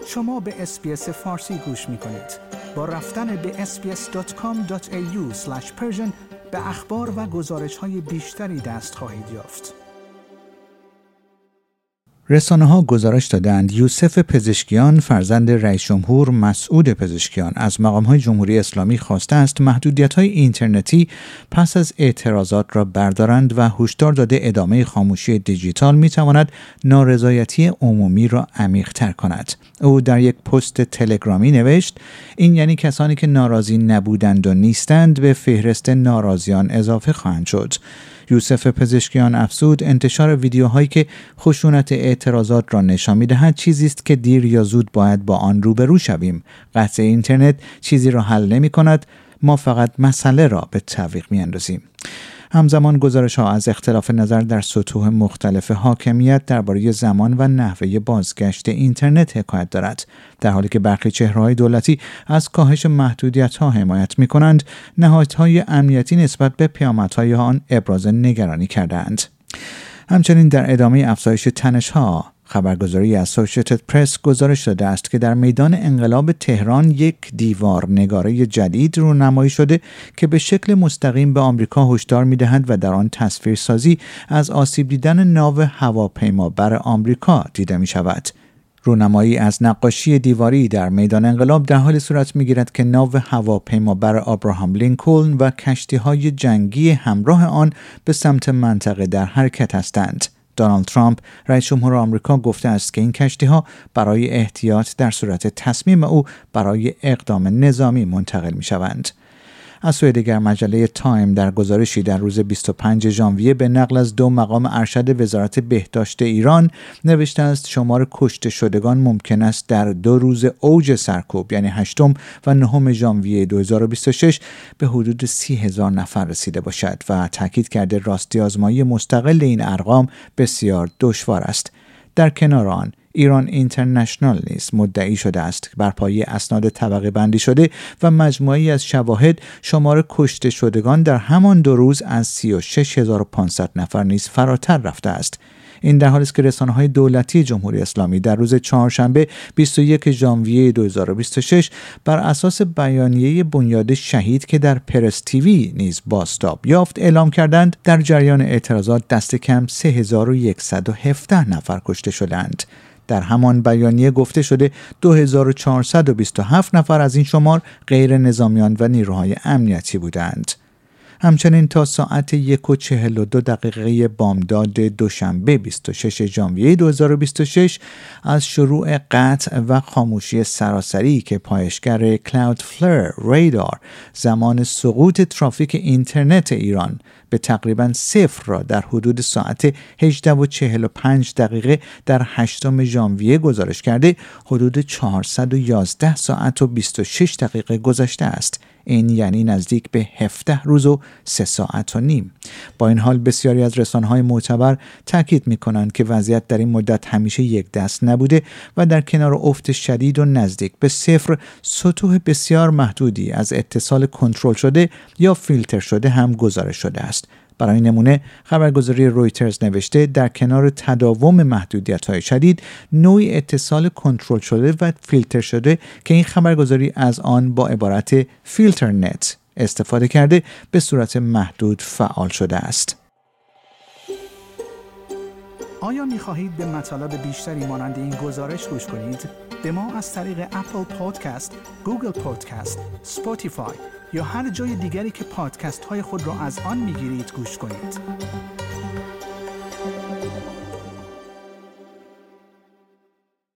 شما به اس‌بی‌اس فارسی گوش می‌کنید. با رفتن به sbs.com.au/persian به اخبار و گزارش‌های بیشتری دست خواهید یافت. رسانه‌ها گزارش دادند یوسف پزشکیان فرزند رئیس جمهور مسعود پزشکیان از مقام‌های جمهوری اسلامی خواسته است محدودیت‌های اینترنتی پس از اعتراضات را بردارند و هشدار داده ادامه خاموشی دیجیتال می‌تواند نارضایتی عمومی را عمیق‌تر کند. او در یک پست تلگرامی نوشت این یعنی کسانی که ناراضی نبودند و نیستند به فهرست ناراضیان اضافه خواهند شد. یوسف پزشکیان افزود انتشار ویدیوهایی که خشونت اعتراضات را نشان می‌دهد چیزی است که دیر یا زود باید با آن روبرو شویم. قطع اینترنت چیزی را حل نمی‌کند، ما فقط مسئله را به تعویق می‌اندازیم. همزمان گزارش‌ها از اختلاف نظر در سطوح مختلف حاکمیت درباره زمان و نحوه بازگشت اینترنت حکایت دارد. در حالی که برخی چهره‌های دولتی از کاهش محدودیت‌ها حمایت می‌کنند، نهادهای امنیتی نسبت به پیامدهای آن ابراز نگرانی کردند. همچنین در ادامه افزایش تنش‌ها خبرگزاری اسوسییتد پرس گزارش داده است که در میدان انقلاب تهران یک دیوار نگاره جدید رونمایی شده که به شکل مستقیم به آمریکا هشدار می‌دهد و در آن تصویرسازی از آسیب دیدن ناو هواپیما بر آمریکا دیده می‌شود. رونمایی از نقاشی دیواری در میدان انقلاب در حال صورت می‌گیرد که ناو هواپیما بر آبراهام لینکلن و کشتی‌های جنگی همراه آن به سمت منطقه در حرکت هستند. دونالد ترامپ رئیس جمهور آمریکا گفته است که این کشتی‌ها برای احتیاط در صورت تصمیم او برای اقدام نظامی منتقل می‌شوند. از سوی دیگر مجله تایم در گزارشی در روز 25 ژانویه به نقل از 2 مقام ارشد وزارت بهداشت ایران نوشته است شمار کشته شدگان ممکن است در 2 روز اوج سرکوب یعنی 8 و 9 ژانویه 2026 به حدود 30,000 نفر رسیده باشد و تاکید کرده راستی آزمایی مستقل این ارقام بسیار دشوار است. در کنار آن ایران اینترنشنال نیز مدعی شده است که بر پایه اسناد طبقه بندی شده و مجموعه‌ای از شواهد شمار کشته شدگان در همان 2 روز از 36,500 نفر نیز فراتر رفته است. این در حالی است که رسانه‌های دولتی جمهوری اسلامی در روز چهارشنبه 21 ژانویه 2026 بر اساس بیانیه بنیاد شهید که در پرس تیوی نیز بازتاب یافت اعلام کردند در جریان اعتراضات دست کم 3117 نفر کشته شدند. در همان بیانیه گفته شده 2427 نفر از این شمار غیر نظامیان و نیروهای امنیتی بودند. همچنین تا ساعت 1:42 بامداد دوشنبه 26 ژانویه 2026 از شروع قطع و خاموشی سراسری که پایشگر کلاودفلر رادار زمان سقوط ترافیک اینترنت ایران به تقریباً 0 را در حدود ساعت 18:45 در 8 ژانویه گزارش کرده حدود 411 ساعت و 26 دقیقه گذشته است. این یعنی نزدیک به 17 روز و 3 ساعت و نیم. با این حال بسیاری از رسانه‌های معتبر تاکید می‌کنند که وضعیت در این مدت همیشه یک دست نبوده و در کنار افت شدید و نزدیک به 0 سطوح بسیار محدودی از اتصال کنترل شده یا فیلتر شده هم گزارش شده است. برای نمونه خبرگزاری رویترز نوشته در کنار تداوم محدودیت‌های شدید نوعی اتصال کنترل شده و فیلتر شده که این خبرگزاری از آن با عبارت فیلترنت استفاده کرده به صورت محدود فعال شده است. آیا می‌خواهید به مطالب بیشتری مانند این گزارش گوش کنید؟ به ما از طریق اپل پادکست، گوگل پادکست، اسپاتیفای یا هر جای دیگری که پادکست های خود را از آن میگیرید گوش کنید.